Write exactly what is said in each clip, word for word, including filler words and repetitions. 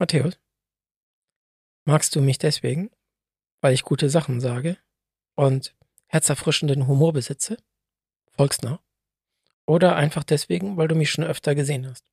Matthäus, magst du mich deswegen, weil ich gute Sachen sage und herzerfrischenden Humor besitze, volksnah, oder einfach deswegen, weil du mich schon öfter gesehen hast?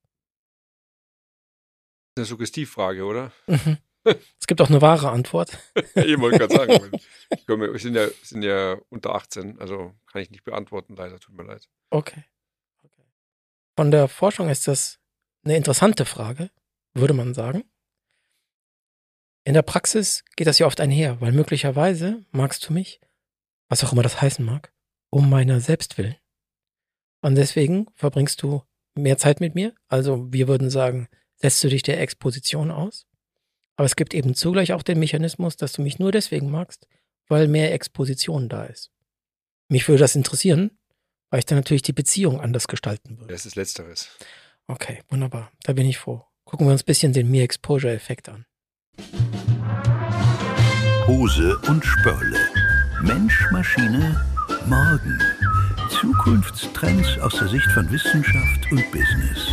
Eine Suggestivfrage, oder? Mhm. Es gibt auch eine wahre Antwort. Ich wollte gerade sagen, wir sind ja, sind ja unter achtzehn, also kann ich nicht beantworten, leider, tut mir leid. Okay. okay. Von der Forschung ist das eine interessante Frage, würde man sagen. In der Praxis geht das ja oft einher, weil möglicherweise magst du mich, was auch immer das heißen mag, um meiner selbst willen. Und deswegen verbringst du mehr Zeit mit mir. Also wir würden sagen, setzt du dich der Exposition aus. Aber es gibt eben zugleich auch den Mechanismus, dass du mich nur deswegen magst, weil mehr Exposition da ist. Mich würde das interessieren, weil ich dann natürlich die Beziehung anders gestalten würde. Das ist Letzteres. Okay, wunderbar. Da bin ich froh. Gucken wir uns ein bisschen den Mere-Exposure-Effekt an. Hose und Spörle. Mensch, Maschine, Morgen. Zukunftstrends aus der Sicht von Wissenschaft und Business.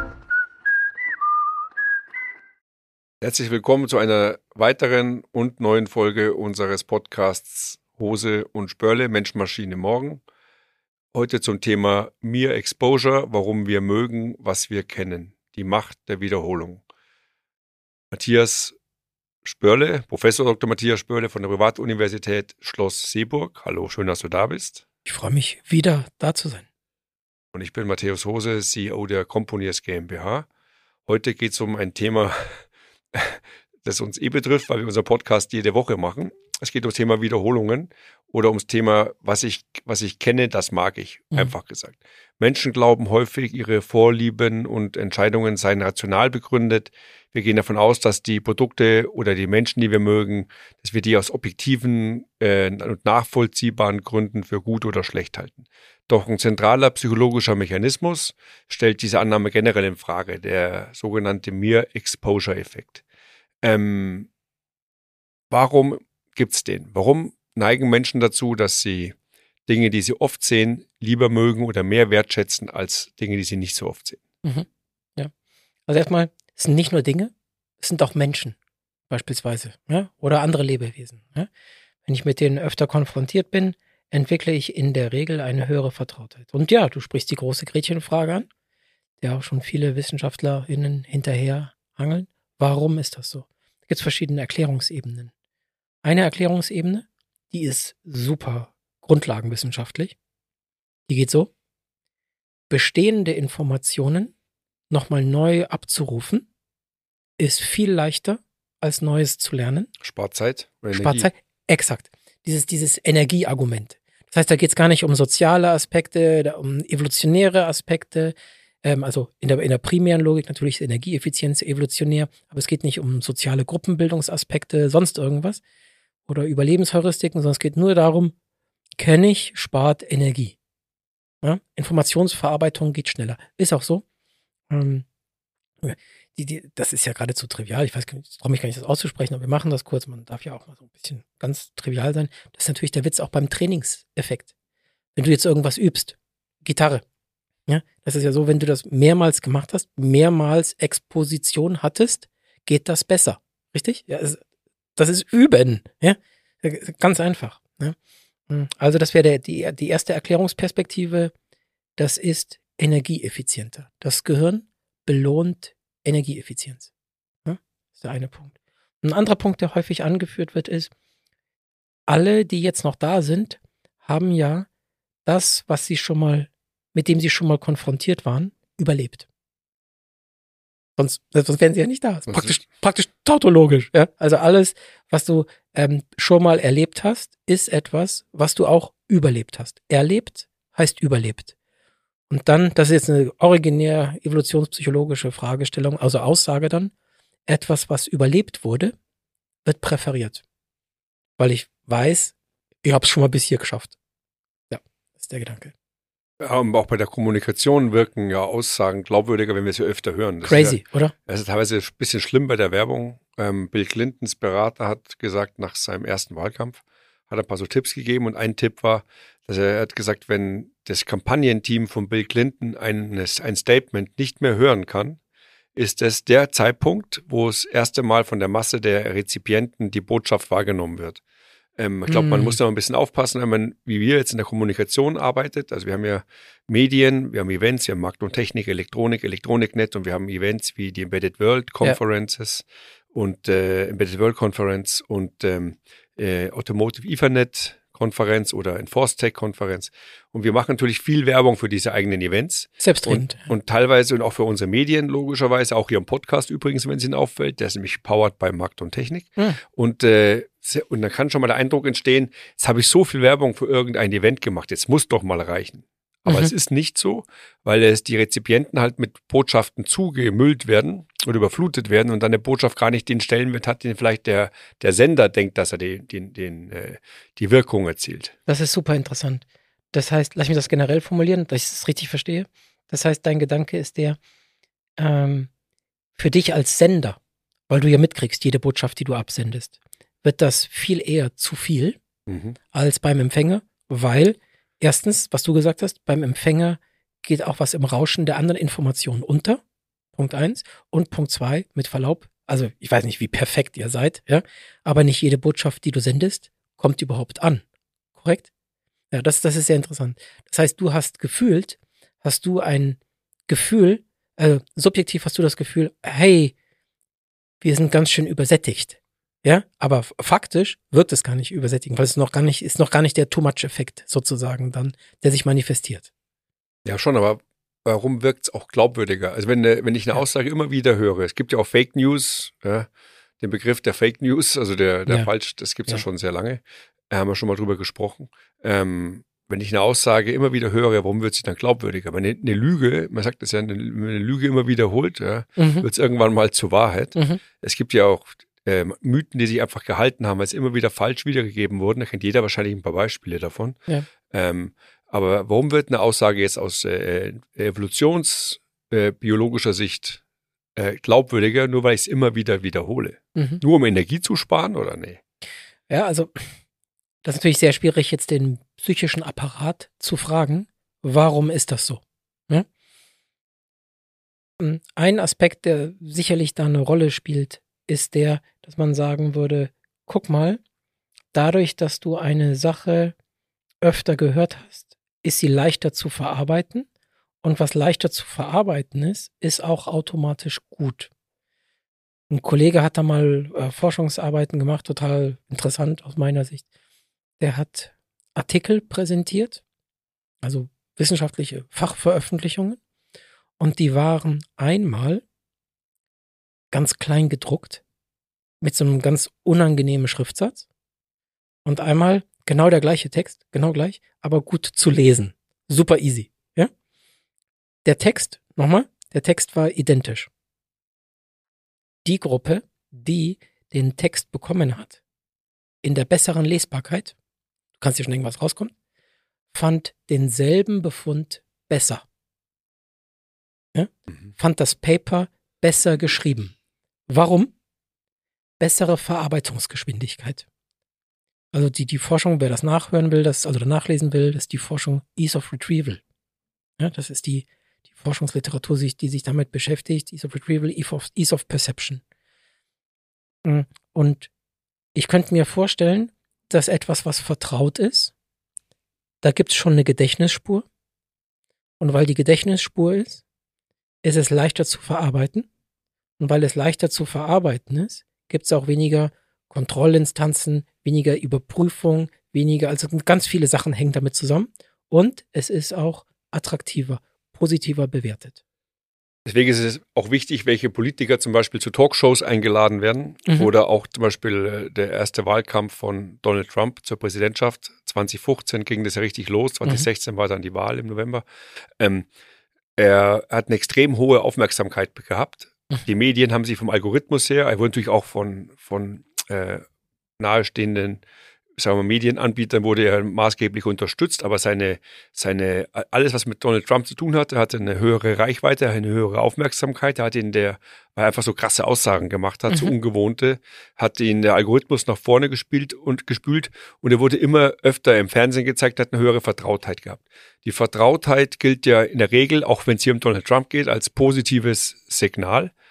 Herzlich willkommen zu einer weiteren und neuen Folge unseres Podcasts Hose und Spörle, Mensch, Maschine, Morgen. Heute zum Thema Mere Exposure, warum wir mögen, was wir kennen. Die Macht der Wiederholung. Matthias Spörle, Professor Doktor Matthias Spörle von der Privatuniversität Schloss Seeburg. Hallo, schön, dass du da bist. Ich freue mich, wieder da zu sein. Und ich bin Matthäus Hose, C E O der Componiers GmbH. Heute geht es um ein Thema, das uns eh betrifft, weil wir unseren Podcast jede Woche machen. Es geht ums Thema Wiederholungen oder ums Thema, was ich, was ich kenne, das mag ich, mhm. einfach gesagt. Menschen glauben häufig, ihre Vorlieben und Entscheidungen seien rational begründet. Wir gehen davon aus, dass die Produkte oder die Menschen, die wir mögen, dass wir die aus objektiven äh, und nachvollziehbaren Gründen für gut oder schlecht halten. Doch ein zentraler psychologischer Mechanismus stellt diese Annahme generell in Frage, der sogenannte Mere Exposure Effekt. Ähm, warum gibt's den? Warum neigen Menschen dazu, dass sie Dinge, die sie oft sehen, lieber mögen oder mehr wertschätzen als Dinge, die sie nicht so oft sehen? Mhm. Ja. Also erstmal, es sind nicht nur Dinge, es sind auch Menschen beispielsweise, ja? Oder andere Lebewesen. Ja? Wenn ich mit denen öfter konfrontiert bin, entwickle ich in der Regel eine höhere Vertrautheit. Und ja, du sprichst die große Gretchenfrage an, der auch schon viele WissenschaftlerInnen hinterher hangeln. Warum ist das so? Da gibt es verschiedene Erklärungsebenen. Eine Erklärungsebene, die ist super grundlagenwissenschaftlich. Die geht so: bestehende Informationen nochmal neu abzurufen, ist viel leichter, als Neues zu lernen. Spart Zeit oder Energie. Spart Zeit, exakt. Dieses, dieses Energieargument. Das heißt, da geht es gar nicht um soziale Aspekte, um evolutionäre Aspekte. Ähm, also in der, in der primären Logik natürlich ist Energieeffizienz evolutionär, aber es geht nicht um soziale Gruppenbildungsaspekte, sonst irgendwas. Oder Überlebensheuristiken, sondern es geht nur darum, kenne ich, spart Energie. Ja? Informationsverarbeitung geht schneller. Ist auch so. Ähm, die, die, das ist ja geradezu trivial. Ich weiß gar nicht, ich traue mich gar nicht, das auszusprechen, aber wir machen das kurz. Man darf ja auch mal so ein bisschen ganz trivial sein. Das ist natürlich der Witz auch beim Trainingseffekt. Wenn du jetzt irgendwas übst, Gitarre, ja, das ist ja so, wenn du das mehrmals gemacht hast, mehrmals Exposition hattest, geht das besser. Richtig? Ja, es, das ist Üben. Ja? Ganz einfach. Ja? Also das wäre die, die erste Erklärungsperspektive. Das ist energieeffizienter. Das Gehirn belohnt Energieeffizienz. Ja? Das ist der eine Punkt. Ein anderer Punkt, der häufig angeführt wird, ist, alle, die jetzt noch da sind, haben ja das, was sie schon mal, mit dem sie schon mal konfrontiert waren, überlebt. Sonst, sonst wären sie ja nicht da. Praktisch, praktisch tautologisch. Ja? Also alles, was du ähm, schon mal erlebt hast, ist etwas, was du auch überlebt hast. Erlebt heißt überlebt. Und dann, das ist jetzt eine originär evolutionspsychologische Fragestellung, also Aussage dann, etwas, was überlebt wurde, wird präferiert. Weil ich weiß, ich habe es schon mal bis hier geschafft. Ja, das ist der Gedanke. Ja, auch bei der Kommunikation wirken ja Aussagen glaubwürdiger, wenn wir sie öfter hören. Das Crazy, ist ja, oder? Das ist teilweise ein bisschen schlimm bei der Werbung. Ähm, Bill Clintons Berater hat gesagt, nach seinem ersten Wahlkampf, hat er ein paar so Tipps gegeben und ein Tipp war, dass er, er hat gesagt, wenn das Kampagnenteam von Bill Clinton ein, ein Statement nicht mehr hören kann, ist es der Zeitpunkt, wo das erste Mal von der Masse der Rezipienten die Botschaft wahrgenommen wird. Ähm, ich glaube, man muss da mal ein bisschen aufpassen, wenn man, wie wir jetzt in der Kommunikation arbeitet. Also wir haben ja Medien, wir haben Events, wir haben Markt und Technik, Elektronik, Elektroniknet und wir haben Events wie die Embedded World Conferences ja. und äh, Embedded World Conference und ähm, äh, Automotive Ethernet Konferenz oder Enforced Tech Konferenz. Und wir machen natürlich viel Werbung für diese eigenen Events. Selbstredend. Und, und teilweise und auch für unsere Medien logischerweise, auch hier im Podcast übrigens, wenn es Ihnen auffällt. Der ist nämlich powered bei Markt und Technik. Hm. Und, äh, und dann kann schon mal der Eindruck entstehen, jetzt habe ich so viel Werbung für irgendein Event gemacht, jetzt muss doch mal reichen. Aber mhm. es ist nicht so, weil es die Rezipienten halt mit Botschaften zugemüllt werden oder überflutet werden und dann eine Botschaft gar nicht den Stellenwert hat, den vielleicht der, der Sender denkt, dass er den, den, den, äh, die Wirkung erzielt. Das ist super interessant. Das heißt, lass mich das generell formulieren, dass ich es richtig verstehe. Das heißt, dein Gedanke ist der, ähm, für dich als Sender, weil du ja mitkriegst, jede Botschaft, die du absendest, wird das viel eher zu viel mhm. als beim Empfänger, weil erstens, was du gesagt hast, beim Empfänger geht auch was im Rauschen der anderen Informationen unter. Punkt eins. Und Punkt zwei, mit Verlaub, also ich weiß nicht, wie perfekt ihr seid, ja, aber nicht jede Botschaft, die du sendest, kommt überhaupt an. Korrekt? Ja, das, das ist sehr interessant. Das heißt, du hast gefühlt, hast du ein Gefühl, äh, subjektiv hast du das Gefühl, hey, wir sind ganz schön übersättigt. Ja, aber faktisch wirkt es gar nicht übersättigend, weil es noch gar nicht, ist noch gar nicht der Too-Much-Effekt sozusagen dann, der sich manifestiert. Ja, schon, aber warum wirkt es auch glaubwürdiger? Also wenn, wenn ich eine ja. Aussage immer wieder höre, es gibt ja auch Fake News, ja, den Begriff der Fake News, also der, der ja. falsch, das gibt es ja. ja schon sehr lange, da haben wir schon mal drüber gesprochen. Ähm, wenn ich eine Aussage immer wieder höre, warum wird sie dann glaubwürdiger? Wenn eine, eine Lüge, man sagt das ja, eine, eine Lüge immer wiederholt, ja, mhm. wird es irgendwann mal zur Wahrheit. Mhm. Es gibt ja auch Ähm, Mythen, die sich einfach gehalten haben, weil es immer wieder falsch wiedergegeben wurden. Da kennt jeder wahrscheinlich ein paar Beispiele davon. Ja. Ähm, aber warum wird eine Aussage jetzt aus äh, evolutionsbiologischer äh, Sicht äh, glaubwürdiger, nur weil ich es immer wieder wiederhole? Mhm. Nur um Energie zu sparen oder nee? Ja, also das ist natürlich sehr schwierig, jetzt den psychischen Apparat zu fragen, warum ist das so? Ja? Ein Aspekt, der sicherlich da eine Rolle spielt, ist der, dass man sagen würde, guck mal, dadurch, dass du eine Sache öfter gehört hast, ist sie leichter zu verarbeiten und was leichter zu verarbeiten ist, ist auch automatisch gut. Ein Kollege hat da mal äh, Forschungsarbeiten gemacht, total interessant aus meiner Sicht. Der hat Artikel präsentiert, also wissenschaftliche Fachveröffentlichungen und die waren einmal ganz klein gedruckt, mit so einem ganz unangenehmen Schriftsatz. Und einmal genau der gleiche Text, genau gleich, aber gut zu lesen. Super easy. Ja? Der Text, nochmal, der Text war identisch. Die Gruppe, die den Text bekommen hat, in der besseren Lesbarkeit, du kannst dir schon irgendwas rauskommen, fand denselben Befund besser. Ja? Mhm. Fand das Paper besser geschrieben. Warum? Bessere Verarbeitungsgeschwindigkeit. Also die, die Forschung, wer das nachhören will, das, also nachlesen will, das ist die Forschung Ease of Retrieval. Ja, das ist die, die Forschungsliteratur, die sich damit beschäftigt, Ease of Retrieval, Ease of, Ease of Perception. Und ich könnte mir vorstellen, dass etwas, was vertraut ist, da gibt es schon eine Gedächtnisspur. Und weil die Gedächtnisspur ist, ist es leichter zu verarbeiten. Und weil es leichter zu verarbeiten ist, gibt es auch weniger Kontrollinstanzen, weniger Überprüfung, weniger, also ganz viele Sachen hängen damit zusammen. Und es ist auch attraktiver, positiver bewertet. Deswegen ist es auch wichtig, welche Politiker zum Beispiel zu Talkshows eingeladen werden. Mhm. Oder auch zum Beispiel der erste Wahlkampf von Donald Trump zur Präsidentschaft. zwanzig fünfzehn ging das ja richtig los, zwanzig sechzehn mhm. war dann die Wahl im November. Ähm, er hat eine extrem hohe Aufmerksamkeit gehabt. Die Medien haben sich vom Algorithmus her, er wurde natürlich auch von, von äh, nahestehenden, sagen wir, Medienanbietern wurde er maßgeblich unterstützt, aber seine, seine, alles, was mit Donald Trump zu tun hatte, hatte eine höhere Reichweite, eine höhere Aufmerksamkeit. Er hat ihn der, weil er einfach so krasse Aussagen gemacht hat, mhm. so ungewohnte, hat ihn der Algorithmus nach vorne gespielt und gespült und er wurde immer öfter im Fernsehen gezeigt, hat eine höhere Vertrautheit gehabt. Die Vertrautheit gilt ja in der Regel, auch wenn es hier um Donald Trump geht, als positives Signal.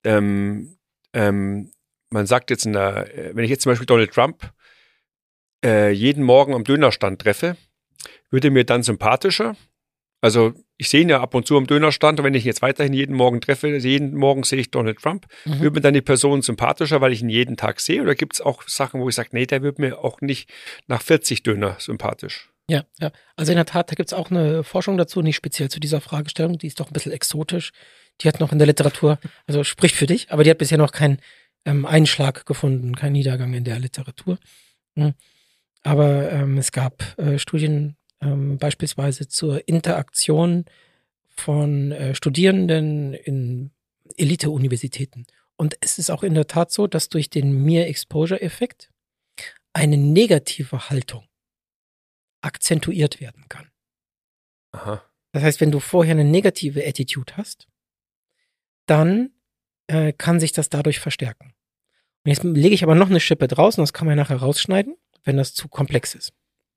ähm, ähm, man sagt jetzt, in der, wenn ich jetzt zum Beispiel Donald Trump äh, jeden Morgen am Dönerstand treffe, würde mir dann sympathischer. Also ich sehe ihn ja ab und zu am Dönerstand und wenn ich ihn jetzt weiterhin jeden Morgen treffe, jeden Morgen sehe ich Donald Trump, mhm. wird mir dann die Person sympathischer, weil ich ihn jeden Tag sehe? Oder gibt es auch Sachen, wo ich sage, nee, der wird mir auch nicht nach vierzig Döner sympathisch? Ja, ja. Also in der Tat, da gibt es auch eine Forschung dazu, nicht speziell zu dieser Fragestellung, die ist doch ein bisschen exotisch. Die hat noch in der Literatur, also spricht für dich, aber die hat bisher noch keinen ähm, Einschlag gefunden, keinen Niedergang in der Literatur. Mhm. Aber ähm, es gab äh, Studien ähm, beispielsweise zur Interaktion von äh, Studierenden in Elite-Universitäten. Und es ist auch in der Tat so, dass durch den Mere-Exposure-Effekt eine negative Haltung akzentuiert werden kann. Aha. Das heißt, wenn du vorher eine negative Attitude hast, dann äh, kann sich das dadurch verstärken. Und jetzt lege ich aber noch eine Schippe draußen, das kann man nachher rausschneiden, wenn das zu komplex ist.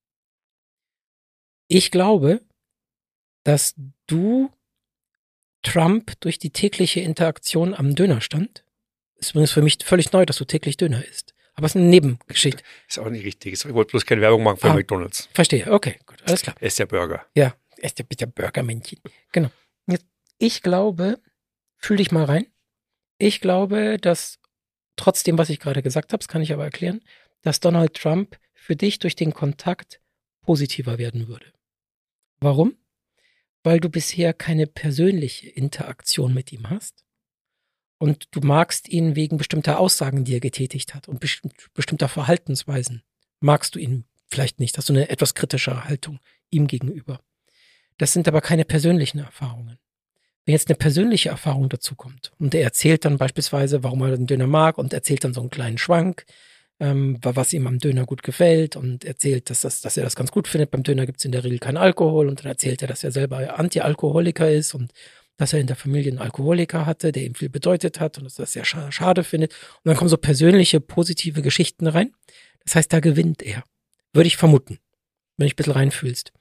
Ich glaube, dass du Trump durch die tägliche Interaktion am Dönerstand, ist übrigens für mich völlig neu, dass du täglich Döner isst, aber es ist eine Nebengeschichte. Ist auch nicht richtig. Ich wollte bloß keine Werbung machen für ah, McDonald's. Verstehe, okay, gut, alles klar. Er ist ja Burger. Ja, er ist ja bitte Burgermännchen. Genau. Jetzt, ich glaube, fühl dich mal rein, ich glaube, dass trotzdem, was ich gerade gesagt habe, das kann ich aber erklären, dass Donald Trump für dich durch den Kontakt positiver werden würde. Warum? Weil du bisher keine persönliche Interaktion mit ihm hast und du magst ihn wegen bestimmter Aussagen, die er getätigt hat und besti- bestimmter Verhaltensweisen. Magst du ihn vielleicht nicht, hast du eine etwas kritischere Haltung ihm gegenüber. Das sind aber keine persönlichen Erfahrungen. Wenn jetzt eine persönliche Erfahrung dazu kommt und er erzählt dann beispielsweise, warum er den Döner mag und erzählt dann so einen kleinen Schwank, ähm, was ihm am Döner gut gefällt und erzählt, dass, das, dass er das ganz gut findet. Beim Döner gibt es in der Regel keinen Alkohol und dann erzählt er, dass er selber Anti-Alkoholiker ist und dass er in der Familie einen Alkoholiker hatte, der ihm viel bedeutet hat und dass er das sehr scha- schade findet. Und dann kommen so persönliche, positive Geschichten rein. Das heißt, da gewinnt er. Würde ich vermuten, wenn ich ein bisschen reinfühlst.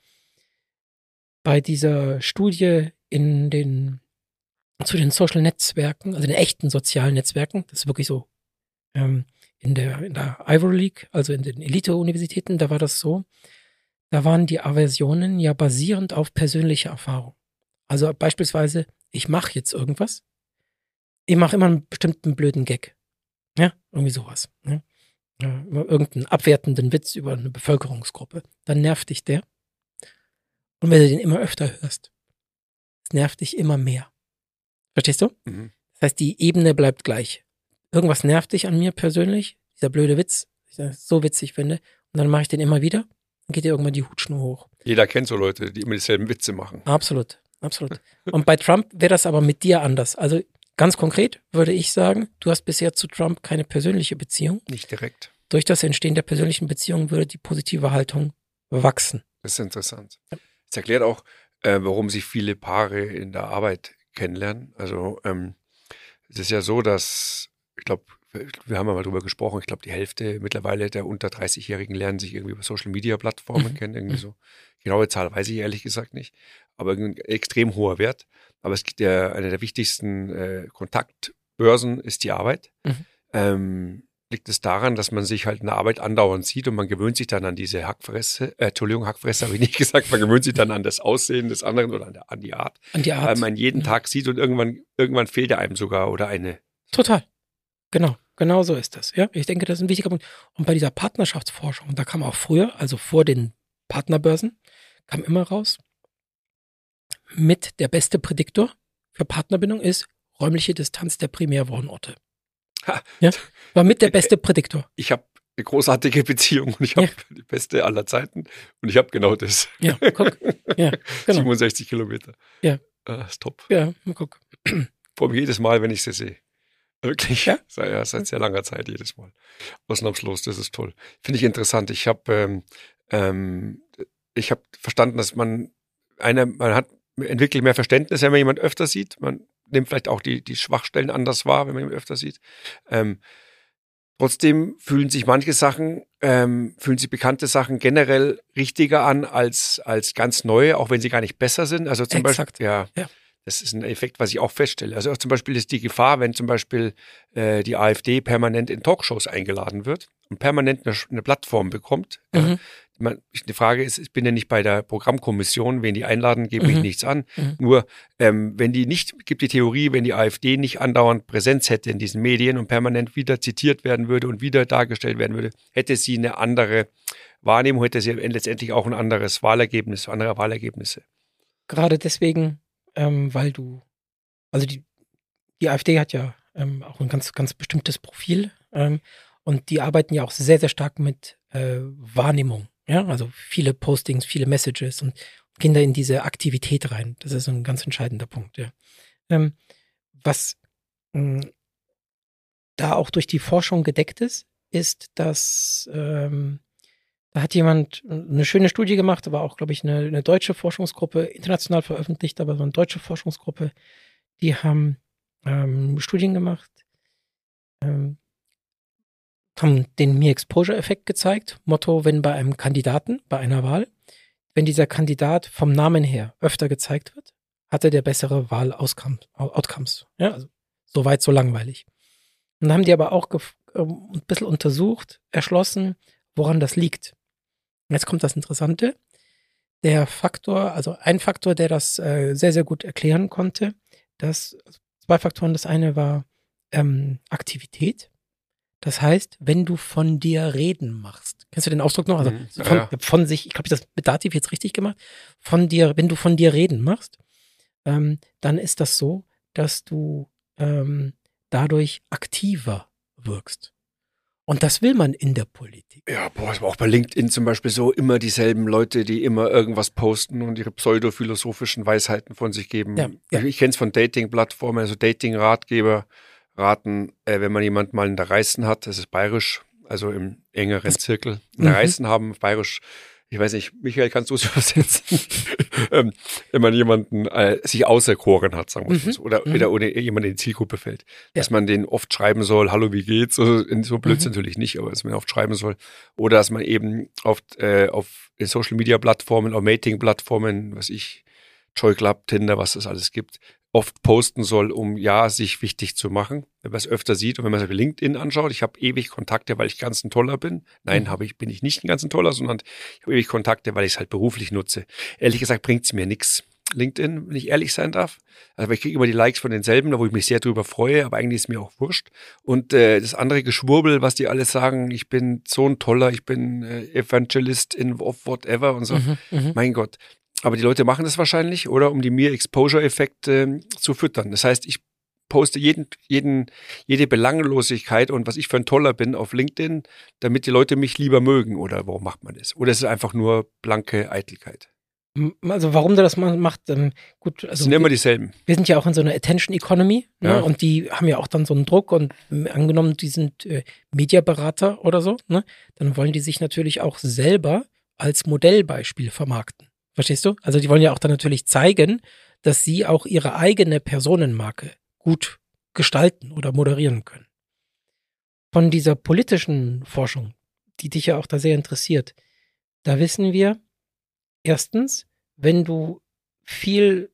Bei dieser Studie in den, zu den Social Netzwerken, also den echten sozialen Netzwerken, das ist wirklich so, ähm, in der, in der Ivy League, also in den Elite-Universitäten, da war das so, da waren die Aversionen ja basierend auf persönliche Erfahrung. Also beispielsweise, ich mache jetzt irgendwas, ich mache immer einen bestimmten blöden Gag. Ja, irgendwie sowas. Ne? Ja, irgendeinen abwertenden Witz über eine Bevölkerungsgruppe. Dann nervt dich der. Und wenn du den immer öfter hörst, es nervt dich immer mehr. Verstehst du? Mhm. Das heißt, die Ebene bleibt gleich. Irgendwas nervt dich an mir persönlich, dieser blöde Witz, ich das so witzig finde, und dann mache ich den immer wieder, dann geht dir irgendwann die Hutschnur hoch. Jeder kennt so Leute, die immer dieselben Witze machen. Absolut, absolut. Und bei Trump wäre das aber mit dir anders. Also ganz konkret würde ich sagen, du hast bisher zu Trump keine persönliche Beziehung. Nicht direkt. Durch das Entstehen der persönlichen Beziehung würde die positive Haltung wachsen. Das ist interessant. Das erklärt auch, äh, warum sich viele Paare in der Arbeit kennenlernen. Also ähm, es ist ja so, dass, ich glaube, wir haben ja mal drüber gesprochen, ich glaube, die Hälfte mittlerweile der unter dreißigjährigen lernen sich irgendwie über Social-Media-Plattformen kennen. Irgendwie so. Genaue Zahl weiß ich ehrlich gesagt nicht. Aber ein extrem hoher Wert. Aber es gibt ja, eine der wichtigsten äh, Kontaktbörsen ist die Arbeit. Mhm. Ähm, liegt es daran, dass man sich halt in der Arbeit andauernd sieht und man gewöhnt sich dann an diese Hackfresse, äh, Entschuldigung, Hackfresse habe ich nicht gesagt, man gewöhnt sich dann an das Aussehen des anderen oder an, der, an die Art. An die Art. Weil man jeden Mhm. Tag sieht und irgendwann, irgendwann fehlt er einem sogar oder eine. Total. Genau, genau so ist das. Ja, ich denke, das ist ein wichtiger Punkt. Und bei dieser Partnerschaftsforschung, da kam auch früher, also vor den Partnerbörsen, kam immer raus, mit der beste Prädiktor für Partnerbindung ist räumliche Distanz der Primärwohnorte. Ha. Ja, war mit der beste Prädiktor. Ich habe eine großartige Beziehung und ich habe Ja. die beste aller Zeiten und ich habe genau das. Ja, guck. Ja, genau. siebenundsechzig Kilometer. Ja. Ah, ist top. Ja, mal guck. Vor allem jedes Mal, wenn ich sie sehe. Wirklich. Ja? Seit, ja, seit sehr langer Zeit jedes Mal. Ausnahmslos, das ist toll. Finde ich interessant. Ich habe ähm, ähm, ich habe verstanden, dass man eine, man hat entwickelt mehr Verständnis, wenn man jemand öfter sieht. Man nimmt vielleicht auch die, die Schwachstellen anders wahr, wenn man ihn öfter sieht. Ähm, trotzdem fühlen sich manche Sachen, ähm, fühlen sich bekannte Sachen generell richtiger an als, als ganz neue, auch wenn sie gar nicht besser sind. Also zum Exakt. Beispiel, ja, Ja. Das ist ein Effekt, was ich auch feststelle. Also auch zum Beispiel ist die Gefahr, wenn zum Beispiel äh, die AfD permanent in Talkshows eingeladen wird und permanent eine, eine Plattform bekommt. Mhm. Ja, man, die Frage ist, ich bin ja nicht bei der Programmkommission, wen die einladen, gebe Mhm. mich nichts an. Mhm. Nur, ähm, wenn die nicht, gibt die Theorie, wenn die AfD nicht andauernd Präsenz hätte in diesen Medien und permanent wieder zitiert werden würde und wieder dargestellt werden würde, hätte sie eine andere Wahrnehmung, hätte sie letztendlich auch ein anderes Wahlergebnis, andere Wahlergebnisse. Gerade deswegen, ähm, weil du, also die, die AfD hat ja ähm, auch ein ganz, ganz bestimmtes Profil ähm, und die arbeiten ja auch sehr, sehr stark mit äh, Wahrnehmung. Ja, also viele Postings, viele Messages und gehen da in diese Aktivität rein. Das ist ein ganz entscheidender Punkt, ja. Ähm, was mh, da auch durch die Forschung gedeckt ist, ist, dass ähm, da hat jemand eine schöne Studie gemacht, aber auch, glaube ich, eine, eine deutsche Forschungsgruppe, international veröffentlicht, aber so eine deutsche Forschungsgruppe, die haben ähm, Studien gemacht, ähm, haben den Mere-Exposure-Effekt gezeigt. Motto, wenn bei einem Kandidaten, bei einer Wahl, wenn dieser Kandidat vom Namen her öfter gezeigt wird, hat er der bessere Wahl-Outcomes. Ja, also so weit, so langweilig. Und dann haben die aber auch gef- ähm, ein bisschen untersucht, erschlossen, woran das liegt. Und jetzt kommt das Interessante. Der Faktor, also ein Faktor, der das äh, sehr, sehr gut erklären konnte, dass also zwei Faktoren. Das eine war ähm, Aktivität. Das heißt, wenn du von dir reden machst. Kennst du den Ausdruck noch? Also Mhm. von, Ja, ja. von sich, ich glaube, ich habe das mit Dativ jetzt richtig gemacht. Von dir, wenn du von dir reden machst, ähm, dann ist das so, dass du ähm, dadurch aktiver wirkst. Und das will man in der Politik. Ja, boah, es war auch bei LinkedIn zum Beispiel so, immer dieselben Leute, die immer irgendwas posten und ihre pseudophilosophischen Weisheiten von sich geben. Ja, ja. Ich, ich kenne es von Dating-Plattformen, also Dating-Ratgeber raten, äh, wenn man jemanden mal in der Reißen hat, das ist bayerisch, also im engeren Zirkel, in der Mhm. Reißen haben, bayerisch, ich weiß nicht, Michael, kannst du es übersetzen? ähm, wenn man jemanden äh, sich auserkoren hat, sagen wir Mhm. mal so, oder, Mhm. oder ohne jemand in die Zielgruppe fällt, Ja. dass man den oft schreiben soll, hallo, wie geht's? Also, so blöd Mhm. natürlich nicht, aber dass man oft schreiben soll. Oder dass man eben oft äh, auf Social-Media-Plattformen, auf Mating-Plattformen, was ich, Joy Club, Tinder, was es alles gibt, oft posten soll, um ja, sich wichtig zu machen, wenn man es öfter sieht. Und wenn man sich LinkedIn anschaut, ich habe ewig Kontakte, weil ich ganz ein Toller bin. Nein, Mhm. habe ich, bin ich nicht ein ganz ein Toller, sondern ich habe ewig Kontakte, weil ich es halt beruflich nutze. Ehrlich gesagt bringt es mir nichts. LinkedIn, wenn ich ehrlich sein darf. Also ich kriege immer die Likes von denselben, wo ich mich sehr drüber freue, aber eigentlich ist mir auch wurscht. Und äh, das andere Geschwurbel, was die alles sagen, ich bin so ein Toller, ich bin äh, Evangelist in of whatever und so. Mhm. Mhm. Mein Gott. Aber die Leute machen das wahrscheinlich, oder? Um die Mere-Exposure-Effekt äh, zu füttern. Das heißt, ich poste jeden, jeden, jede Belanglosigkeit und was ich für ein Toller bin auf LinkedIn, damit die Leute mich lieber mögen. Oder warum macht man das? Oder ist es einfach nur blanke Eitelkeit? Also warum der das ma- macht, ähm, gut, Es also sind immer wir, dieselben. wir sind ja auch in so einer Attention Economy, ne? Ja. Und die haben ja auch dann so einen Druck und ähm, angenommen, die sind äh, Mediaberater oder so, ne? Dann wollen die sich natürlich auch selber als Modellbeispiel vermarkten. Verstehst du? Also die wollen ja auch dann natürlich zeigen, dass sie auch ihre eigene Personenmarke gut gestalten oder moderieren können. Von dieser politischen Forschung, die dich ja auch da sehr interessiert, da wissen wir, erstens, wenn du viel,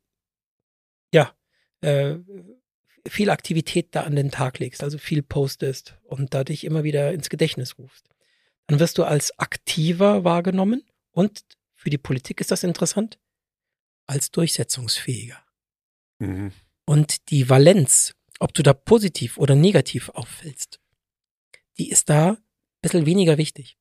ja, äh, viel Aktivität da an den Tag legst, also viel postest und da dich immer wieder ins Gedächtnis rufst, dann wirst du als aktiver wahrgenommen und für die Politik ist das interessant, als durchsetzungsfähiger. Mhm. Und die Valenz, ob du da positiv oder negativ auffällst, die ist da ein bisschen weniger wichtig.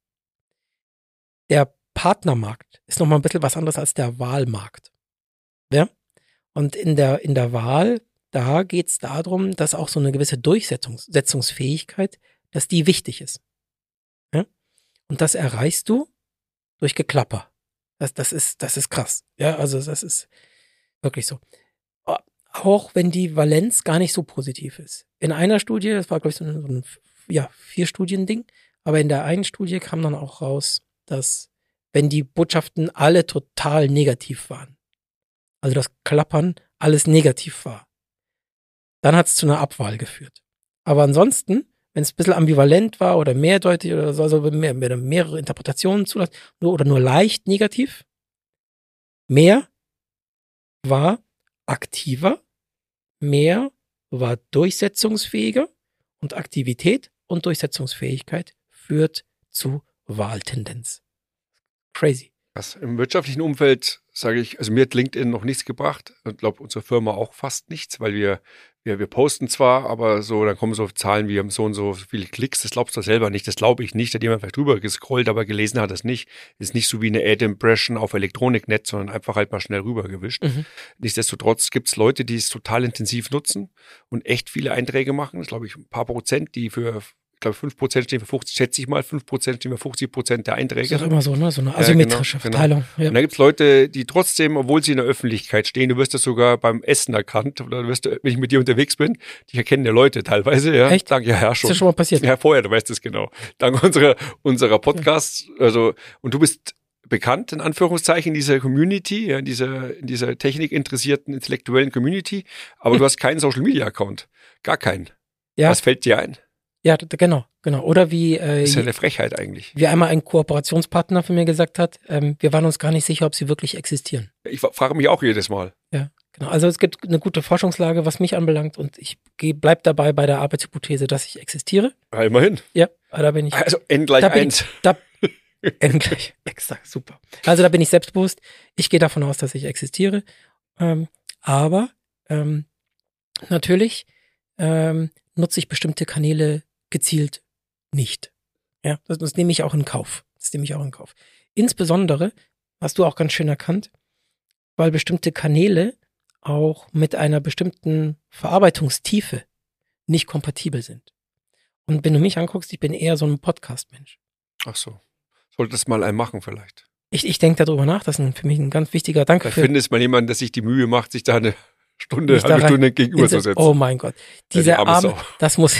Der Partnermarkt ist nochmal ein bisschen was anderes als der Wahlmarkt. Ja? Und in der, in der Wahl, da geht es darum, dass auch so eine gewisse Durchsetzungsfähigkeit, dass die wichtig ist. Ja? Und das erreichst du durch Geklapper. Das, das, ist, das ist krass. Ja, also das ist wirklich so. Auch wenn die Valenz gar nicht so positiv ist. In einer Studie, das war, glaube ich, so ein, so ein ja, Vier-Studien-Ding, aber in der einen Studie kam dann auch raus, dass wenn die Botschaften alle total negativ waren, also das Klappern alles negativ war, dann hat es zu einer Abwahl geführt. Aber ansonsten, wenn es ein bisschen ambivalent war oder mehrdeutig oder so, also mehr, mehr, mehrere Interpretationen zulassen, nur, oder nur leicht negativ, mehr war aktiver mehr war durchsetzungsfähiger und Aktivität und Durchsetzungsfähigkeit führt zu Wahltendenz. Crazy. Das im wirtschaftlichen Umfeld sage ich, also mir hat LinkedIn noch nichts gebracht. Ich glaube, unsere Firma auch fast nichts, weil wir, wir, wir posten zwar, aber so, dann kommen so Zahlen, wir haben so und so viele Klicks, das glaubst du selber nicht, das glaube ich nicht. Da hat jemand vielleicht drüber gescrollt, aber gelesen hat das nicht. Ist nicht so wie eine Ad-Impression auf Elektroniknet, sondern einfach halt mal schnell rübergewischt. Mhm. Nichtsdestotrotz gibt es Leute, die es total intensiv nutzen und echt viele Einträge machen. Das glaube ich ein paar Prozent, die für Ich glaube, fünf Prozent stehen für fünfzig, schätze ich mal, fünf Prozent stehen für fünfzig Prozent der Einträge. Das ist auch immer so, ne? So eine asymmetrische ja, genau, Verteilung. Genau. Ja. Und da gibt es Leute, die trotzdem, obwohl sie in der Öffentlichkeit stehen, du wirst das sogar beim Essen erkannt, oder du wirst, wenn ich mit dir unterwegs bin, die erkennen ja Leute teilweise. Ja. Echt? Dank, ja, ja, schon. Ist das schon mal passiert? Ja, vorher, du weißt es genau. Dank unserer, unserer Podcasts, also, und du bist bekannt, in Anführungszeichen, in dieser Community, ja, in dieser, in dieser technikinteressierten, intellektuellen Community, aber hm. du hast keinen Social-Media-Account. Gar keinen. Ja. Was fällt dir ein? Ja, genau, genau. Oder wie äh, das ist ja eine Frechheit eigentlich. Wie einmal ein Kooperationspartner von mir gesagt hat, ähm, wir waren uns gar nicht sicher, ob sie wirklich existieren. Ich frage mich auch jedes Mal. Ja, genau. Also es gibt eine gute Forschungslage, was mich anbelangt, und ich bleibe dabei bei der Arbeitshypothese, dass ich existiere. Ja, immerhin. Ja, da bin ich. Also n gleich eins. Da, n gleich, exakt, super. Also da bin ich selbstbewusst. Ich gehe davon aus, dass ich existiere. Ähm, aber ähm, natürlich ähm, nutze ich bestimmte Kanäle gezielt nicht. Ja, das, das nehme ich auch in Kauf. Das nehme ich auch in Kauf. Insbesondere, hast du auch ganz schön erkannt, weil bestimmte Kanäle auch mit einer bestimmten Verarbeitungstiefe nicht kompatibel sind. Und wenn du mich anguckst, ich bin eher so ein Podcast-Mensch. Ach so. Solltest mal einen machen vielleicht. Ich, ich denke darüber nach, das ist für mich ein ganz wichtiger Danke. Da findest mal jemanden, der sich die Mühe macht, sich da eine Stunde, halbe Stunde gegenüber zu setzen. Oh mein Gott. Dieser ja, Arme, das muss,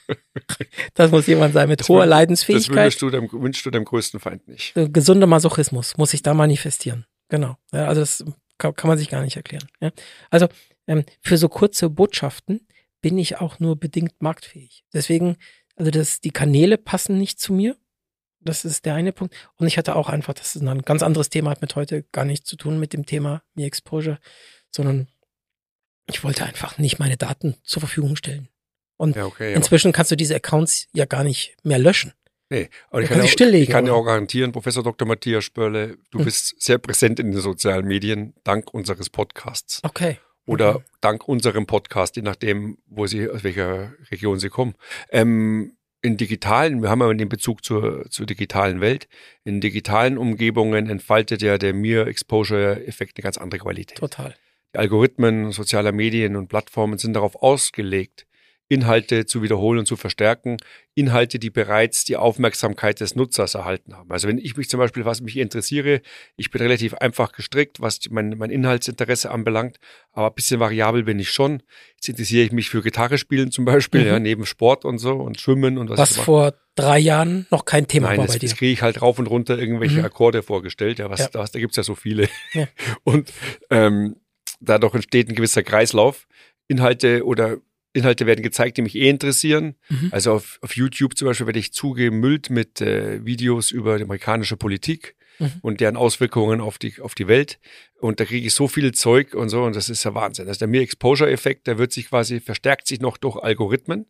das muss jemand sein mit das hoher will, Leidensfähigkeit. Das wünschst du, deinem, wünschst du deinem größten Feind nicht. Gesunder Masochismus muss sich da manifestieren. Genau. Ja, also das kann, kann man sich gar nicht erklären. Ja. Also ähm, für so kurze Botschaften bin ich auch nur bedingt marktfähig. Deswegen, also das, die Kanäle passen nicht zu mir. Das ist der eine Punkt. Und ich hatte auch einfach, das ist ein ganz anderes Thema, hat mit heute gar nichts zu tun mit dem Thema Me Exposure, sondern ich wollte einfach nicht meine Daten zur Verfügung stellen. Und ja, okay, inzwischen kannst du diese Accounts ja gar nicht mehr löschen. Nee, aber ich kann, auch, stilllegen, ich kann ja auch garantieren, Professor Doktor Matthias Spörle, du hm. bist sehr präsent in den sozialen Medien, dank unseres Podcasts. Okay. Oder okay. dank unserem Podcast, je nachdem, wo Sie, aus welcher Region Sie kommen. Ähm, in digitalen, wir haben ja den Bezug zur, zur digitalen Welt, in digitalen Umgebungen entfaltet ja der Mere-Exposure-Effekt eine ganz andere Qualität. Total. Die Algorithmen sozialer Medien und Plattformen sind darauf ausgelegt, Inhalte zu wiederholen und zu verstärken. Inhalte, die bereits die Aufmerksamkeit des Nutzers erhalten haben. Also wenn ich mich zum Beispiel, was mich interessiere, ich bin relativ einfach gestrickt, was mein, mein Inhaltsinteresse anbelangt, aber ein bisschen variabel bin ich schon. Jetzt interessiere ich mich für Gitarre spielen zum Beispiel, mhm. ja, neben Sport und so und Schwimmen und was. Was vor drei Jahren noch kein Thema Nein, war das, bei dir. das kriege ich halt rauf und runter irgendwelche mhm. Akkorde vorgestellt. Ja, was, ja. Das, da gibt's ja so viele. Ja. Und ähm, dadurch entsteht ein gewisser Kreislauf. Inhalte oder Inhalte werden gezeigt, die mich eh interessieren. Mhm. Also auf, auf YouTube zum Beispiel werde ich zugemüllt mit äh, Videos über die amerikanische Politik mhm. und deren Auswirkungen auf die, auf die Welt. Und da kriege ich so viel Zeug und so, und das ist ja Wahnsinn. Also der Mere-Exposure-Effekt, der wird sich quasi, verstärkt sich noch durch Algorithmen.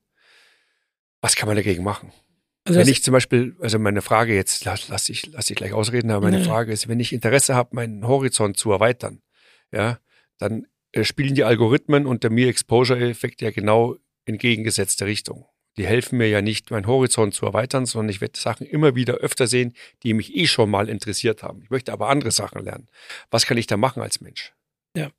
Was kann man dagegen machen? Also wenn ich zum Beispiel, also meine Frage jetzt, lass, lass, ich, lass ich gleich ausreden, aber meine nee. Frage ist, wenn ich Interesse habe, meinen Horizont zu erweitern, ja, dann spielen die Algorithmen und der Mere-Exposure-Effekt ja genau in entgegengesetzte Richtung. Die helfen mir ja nicht, meinen Horizont zu erweitern, sondern ich werde Sachen immer wieder öfter sehen, die mich eh schon mal interessiert haben. Ich möchte aber andere Sachen lernen. Was kann ich da machen als Mensch? Ja.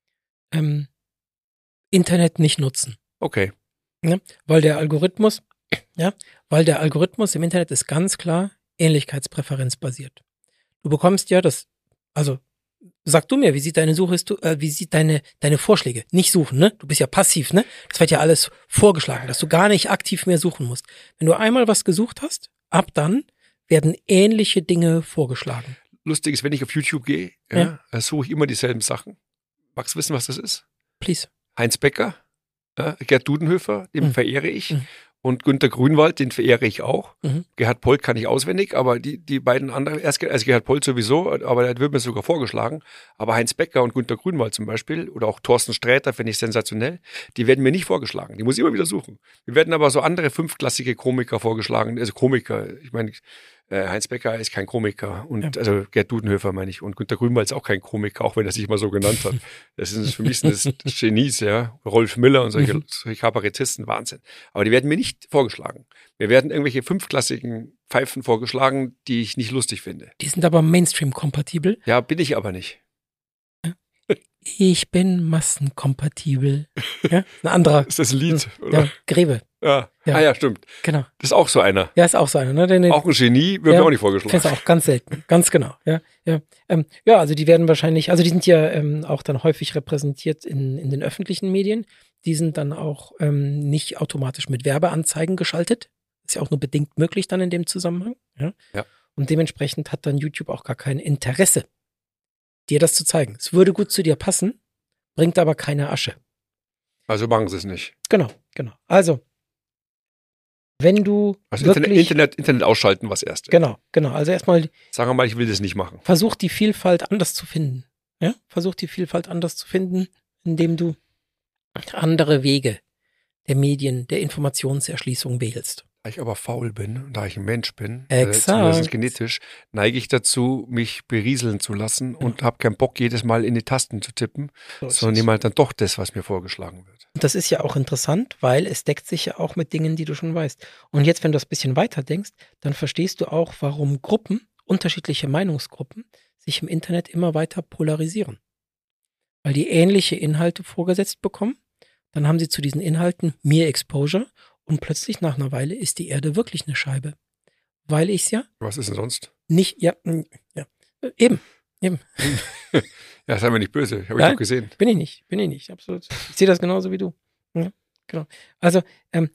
Ähm, Internet nicht nutzen. Okay. Ja, weil der Algorithmus, ja, weil der Algorithmus im Internet ist ganz klar ähnlichkeitspräferenzbasiert. Du bekommst ja das, also sag du mir, wie sieht deine Suche, äh, wie sieht deine deine Vorschläge? Nicht suchen, ne? Du bist ja passiv, ne? Das wird ja alles vorgeschlagen, dass du gar nicht aktiv mehr suchen musst. Wenn du einmal was gesucht hast, ab dann werden ähnliche Dinge vorgeschlagen. Lustig ist, wenn ich auf YouTube gehe, ja, ja. suche ich immer dieselben Sachen. Magst du wissen, was das ist? Please. Heinz Becker, ja, Gerd Dudenhöfer, den mhm. verehre ich. Mhm. Und Günter Grünwald, den verehre ich auch. Mhm. Gerhard Polt kann ich auswendig, aber die, die beiden anderen, erst, also Gerhard Polt sowieso, aber der wird mir sogar vorgeschlagen. Aber Heinz Becker und Günter Grünwald zum Beispiel oder auch Thorsten Sträter finde ich sensationell. Die werden mir nicht vorgeschlagen. Die muss ich immer wieder suchen. Mir werden aber so andere fünfklassige Komiker vorgeschlagen. Also Komiker, ich meine, äh, Heinz Becker ist kein Komiker. Und Ja. also Gerd Dudenhöfer meine ich. Und Günter Grünwald ist auch kein Komiker, auch wenn er sich mal so genannt hat. Das sind für mich sind das Genies, ja. Rolf Miller und solche, Mhm. solche Kabarettisten, Wahnsinn. Aber die werden mir nicht vorgeschlagen. Mir werden irgendwelche fünfklassigen Pfeifen vorgeschlagen, die ich nicht lustig finde. Die sind aber Mainstream-kompatibel. Ja, bin ich aber nicht. Ich bin massenkompatibel. Ja, ein anderer. Ist das ein Lied? Oder? Ja, Greve. Ja. Ja. Ah ja, stimmt. Genau. Das ist auch so einer. Ja, ist auch so einer. Ne? Den, den, Auch ein Genie, wird Ja, mir auch nicht vorgeschlagen. Kennst du auch ganz selten. Ganz genau. Ja, ja. Ähm, ja, also die werden wahrscheinlich, also die sind ja ähm, auch dann häufig repräsentiert in, in den öffentlichen Medien. Die sind dann auch ähm, nicht automatisch mit Werbeanzeigen geschaltet. Ist ja auch nur bedingt möglich dann in dem Zusammenhang. Ja. Ja. Und dementsprechend hat dann YouTube auch gar kein Interesse, dir das zu zeigen. Es würde gut zu dir passen, bringt aber keine Asche. Also machen sie es nicht. Genau, genau. Also, wenn du Also wirklich... Internet, Internet, Internet ausschalten, was erste. Genau, genau. Also erstmal Sagen wir mal, ich will das nicht machen. versuch die Vielfalt anders zu finden. Ja? Versuch die Vielfalt anders zu finden, indem du andere Wege der Medien, der Informationserschließung wählst. Da ich aber faul bin und da ich ein Mensch bin, Exakt. äh, zumindest genetisch, neige ich dazu, mich berieseln zu lassen und habe keinen Bock, jedes Mal in die Tasten zu tippen, So ist sondern es. nehme halt dann doch das, was mir vorgeschlagen wird. Und das ist ja auch interessant, weil es deckt sich ja auch mit Dingen, die du schon weißt. Und jetzt, wenn du das ein bisschen weiter denkst, dann verstehst du auch, warum Gruppen, unterschiedliche Meinungsgruppen, sich im Internet immer weiter polarisieren. Weil die ähnliche Inhalte vorgesetzt bekommen, dann haben sie zu diesen Inhalten mehr Exposure und plötzlich nach einer Weile ist die Erde wirklich eine Scheibe. Weil ich es ja Was ist denn sonst? nicht, ja, mm, ja, eben, eben, Ja, sei mir nicht böse, habe ich Nein. doch gesehen. bin ich nicht, bin ich nicht, absolut. Ich sehe das genauso wie du. Ja, genau. Also, ähm,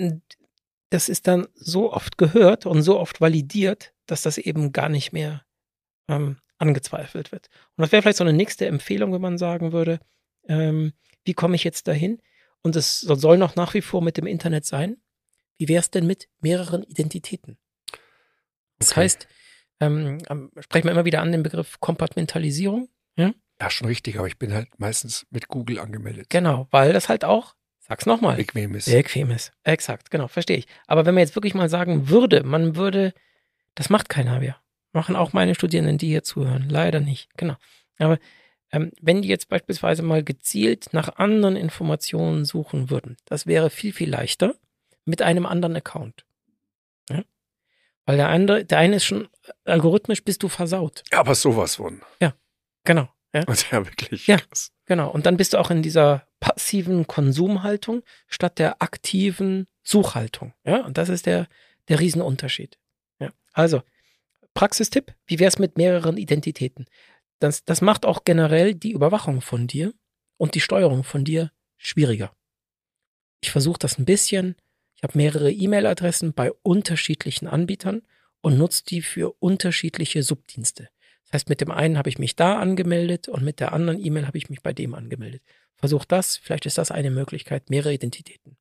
das ist dann so oft gehört und so oft validiert, dass das eben gar nicht mehr ähm, angezweifelt wird. Und das wäre vielleicht so eine nächste Empfehlung, wenn man sagen würde, ähm, wie komme ich jetzt dahin? Und es soll noch nach wie vor mit dem Internet sein. Wie wäre es denn mit mehreren Identitäten? Das Okay. heißt, ähm, ähm, sprechen wir immer wieder an den Begriff Kompartmentalisierung. Ja, schon richtig, aber ich bin halt meistens mit Google angemeldet. Genau, weil das halt auch, sag's nochmal, Bequem ist. bequem ist. Exakt, genau, verstehe ich. Aber wenn man jetzt wirklich mal sagen würde, man würde, das macht keiner mehr. Machen auch meine Studierenden, die hier zuhören. Leider nicht, genau. Aber ähm, wenn die jetzt beispielsweise mal gezielt nach anderen Informationen suchen würden, das wäre viel, viel leichter mit einem anderen Account. Ja? Weil der andere, der eine ist schon algorithmisch, bist du versaut. Aber sowas von. Genau. Ja? Und ja, wirklich Ja. krass. Genau, und dann bist du auch in dieser passiven Konsumhaltung statt der aktiven Suchhaltung. Ja, und das ist der, der Riesenunterschied. Ja. Also, Praxistipp, wie wäre es mit mehreren Identitäten? Das, das macht auch generell die Überwachung von dir und die Steuerung von dir schwieriger. Ich versuche das ein bisschen. Ich habe mehrere E-Mail-Adressen bei unterschiedlichen Anbietern und nutze die für unterschiedliche Subdienste. Das heißt, mit dem einen habe ich mich da angemeldet und mit der anderen E-Mail habe ich mich bei dem angemeldet. Versuch das, vielleicht ist das eine Möglichkeit, mehrere Identitäten.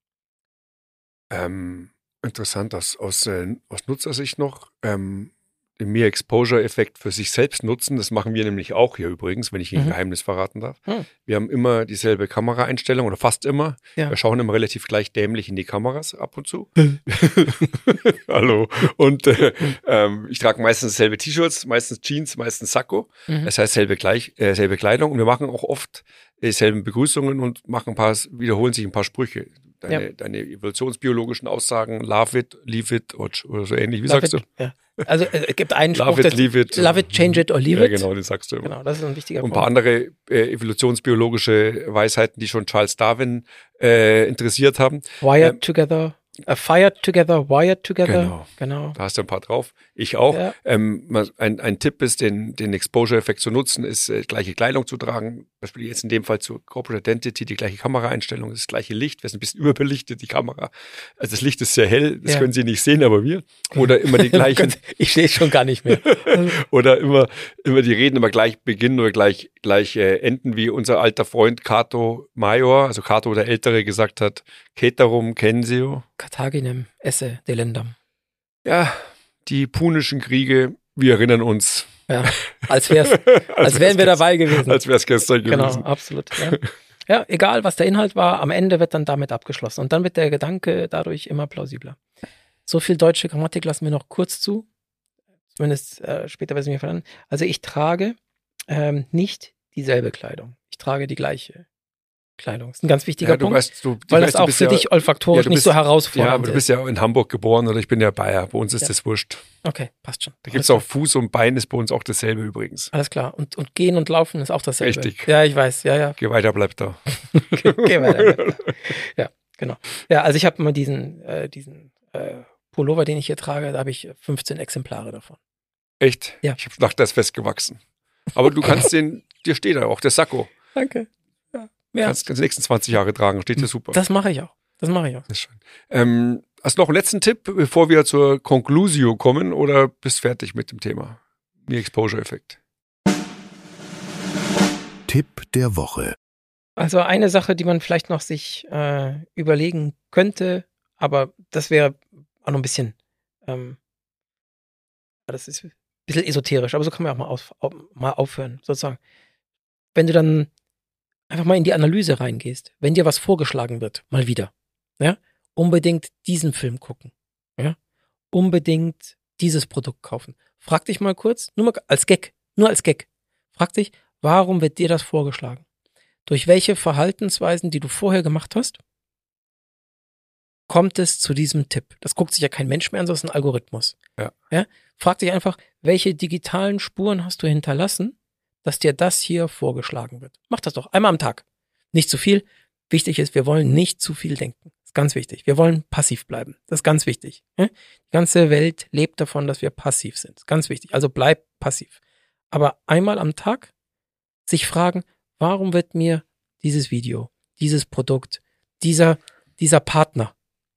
Ähm, interessant, aus, aus, äh, aus Nutzersicht noch, ähm, den Mehr-Exposure-Effekt für sich selbst nutzen. Das machen wir nämlich auch hier übrigens, wenn ich Ihnen ein Mhm. Geheimnis verraten darf. Hm. Wir haben immer dieselbe Kameraeinstellung oder fast immer. Ja. Wir schauen immer relativ gleich dämlich in die Kameras ab und zu. Hallo. Und äh, ähm, ich trage meistens selbe T-Shirts, meistens Jeans, meistens Sakko. Mhm. Das heißt selbe, gleich, äh, selbe Kleidung. Und wir machen auch oft äh, selben Begrüßungen und machen ein paar, wiederholen sich ein paar Sprüche. Deine, Ja. deine evolutionsbiologischen Aussagen, love it, leave it oder so ähnlich. Wie Love sagst it, du? Ja. Also äh, es gibt einen Spruch, Love it, das- leave it. love it, change it or leave ja, it. genau, den sagst du immer. Genau, das ist ein wichtiger Und ein paar Punkt. andere äh, evolutionsbiologische Weisheiten, die schon Charles Darwin äh, interessiert haben. Wired ähm, together, uh, fired together, wired together. Genau. Genau. Da hast du ein paar drauf. Ich auch. Ja. Ähm, mal- ein, ein Tipp ist, den, den Exposure-Effekt zu nutzen, ist äh, gleiche Kleidung zu tragen. Zum Beispiel jetzt in dem Fall zu Corporate Identity, die gleiche Kameraeinstellung, das gleiche Licht. Wir sind ein bisschen überbelichtet, die Kamera. Also das Licht ist sehr hell, das Ja. können Sie nicht sehen, aber wir. Oder immer die gleichen. Ich sehe es schon gar nicht mehr. Oder immer, immer die Reden immer gleich beginnen oder gleich, gleich äh, enden, wie unser alter Freund Cato Major, also Cato der Ältere, gesagt hat, Ceterum censeo. Carthaginem esse delendam. Ja, die punischen Kriege, wir erinnern uns. Ja, als, wär's, als, als wären wir dabei gewesen. Als wäre es gestern gewesen. Genau, absolut. Ja. ja, egal was der Inhalt war, am Ende wird dann damit abgeschlossen. Und dann wird der Gedanke dadurch immer plausibler. So viel deutsche Grammatik lassen wir noch kurz zu. Zumindest äh, später werden Sie mir verstanden. Also ich trage ähm, nicht dieselbe Kleidung. Ich trage die gleiche Kleidung. Das ist ein ganz wichtiger ja, du Punkt, weißt, du, weil weißt, das auch für ja, dich olfaktorisch ja, nicht bist, so herausfordernd ist. Ja, aber du bist ja in Hamburg geboren oder ich bin ja Bayer. Bei uns ist ja. das wurscht. Okay, passt schon. Da gibt es auch Fuß und Bein, ist bei uns auch dasselbe übrigens. Alles klar. Und, und gehen und laufen ist auch dasselbe. Richtig. Ja, ich weiß. Ja, ja. Geh weiter, bleib da. Geh, geh weiter, bleib da. Ja, genau. Ja, also ich habe mal diesen, äh, diesen äh, Pullover, den ich hier trage, da habe ich fünfzehn Exemplare davon. Echt? Ja. Ich habe gedacht, der ist festgewachsen. Aber du kannst den, dir steht da auch, der Sakko. Danke. Ja. Du Ja. kannst die nächsten zwanzig Jahre tragen, steht dir super. Das mache ich auch. Das mache ich auch. Das ist schön. Ähm, hast du noch einen letzten Tipp, bevor wir zur Conclusio kommen oder bist fertig mit dem Thema? Mir Exposure-Effekt. Tipp der Woche. Also eine Sache, die man vielleicht noch sich äh, überlegen könnte, aber das wäre auch noch ein bisschen, ähm, das ist ein bisschen esoterisch, aber so kann man auch mal, auf, auf, mal aufhören, sozusagen. Wenn du dann einfach mal in die Analyse reingehst, wenn dir was vorgeschlagen wird, mal wieder, ja, unbedingt diesen Film gucken, ja, unbedingt dieses Produkt kaufen. Frag dich mal kurz, nur mal als Gag, nur als Gag, frag dich, warum wird dir das vorgeschlagen? Durch welche Verhaltensweisen, die du vorher gemacht hast, kommt es zu diesem Tipp? Das guckt sich ja kein Mensch mehr an, sondern es ist ein Algorithmus. Ja. Ja? Frag dich einfach, welche digitalen Spuren hast du hinterlassen, dass dir das hier vorgeschlagen wird. Mach das doch einmal am Tag. Nicht zu viel. Wichtig ist, wir wollen nicht zu viel denken. Das ist ganz wichtig. Wir wollen passiv bleiben. Das ist ganz wichtig. Die ganze Welt lebt davon, dass wir passiv sind. Das ist ganz wichtig. Also bleib passiv. Aber einmal am Tag sich fragen, warum wird mir dieses Video, dieses Produkt, dieser, dieser Partner,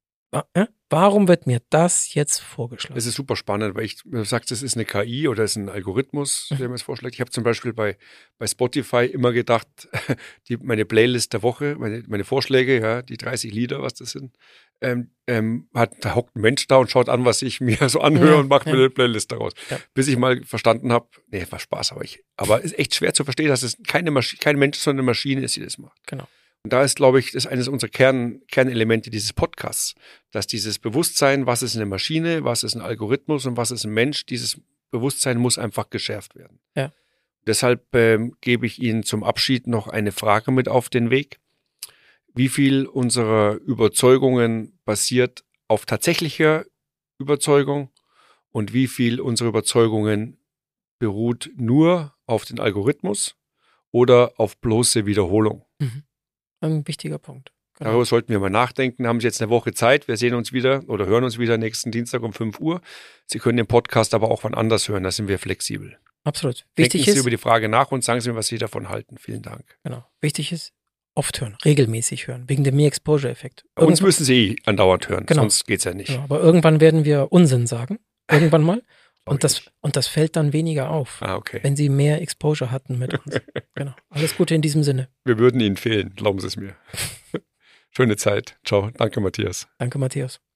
warum wird mir das jetzt vorgeschlagen? Das ist super spannend, weil ich, du sagst, das ist eine K I oder ist ein Algorithmus, der mir das vorschlägt. Ich habe zum Beispiel bei, bei Spotify immer gedacht, die, meine Playlist der Woche, meine, meine Vorschläge, ja, die dreißig Lieder, was das sind, ähm, ähm, hat, da hockt ein Mensch da und schaut an, was ich mir so anhöre ja, und macht ja. mir eine Playlist daraus. Ja. Bis ich mal verstanden habe, nee, war Spaß, aber ich, aber es ist echt schwer zu verstehen, dass es keine Masch- kein Mensch, sondern eine Maschine ist, die das macht. Genau. Und da ist, glaube ich, das ist eines unserer Kern, Kernelemente dieses Podcasts, dass dieses Bewusstsein, was ist eine Maschine, was ist ein Algorithmus und was ist ein Mensch, dieses Bewusstsein muss einfach geschärft werden. Ja. Deshalb ähm, gebe ich Ihnen zum Abschied noch eine Frage mit auf den Weg. Wie viel unserer Überzeugungen basiert auf tatsächlicher Überzeugung und wie viel unserer Überzeugungen beruht nur auf den Algorithmus oder auf bloße Wiederholung? Mhm. Ein wichtiger Punkt. Genau. Darüber sollten wir mal nachdenken. Haben Sie jetzt eine Woche Zeit. Wir sehen uns wieder oder hören uns wieder nächsten Dienstag um fünf Uhr. Sie können den Podcast aber auch wann anders hören. Da sind wir flexibel. Absolut. Wichtig Denken Sie ist, über die Frage nach und sagen Sie mir, was Sie davon halten. Vielen Dank. Genau. Wichtig ist, oft hören, regelmäßig hören, wegen dem Me-Exposure-Effekt. Bei uns müssen Sie eh andauernd hören, genau. sonst geht es ja nicht. Genau. Aber irgendwann werden wir Unsinn sagen. Irgendwann mal. Und das, und das fällt dann weniger auf, ah, okay. wenn Sie mehr Exposure hatten mit uns. Genau. Alles Gute in diesem Sinne. Wir würden Ihnen fehlen, glauben Sie es mir. Schöne Zeit. Ciao. Danke, Matthias. Danke, Matthias.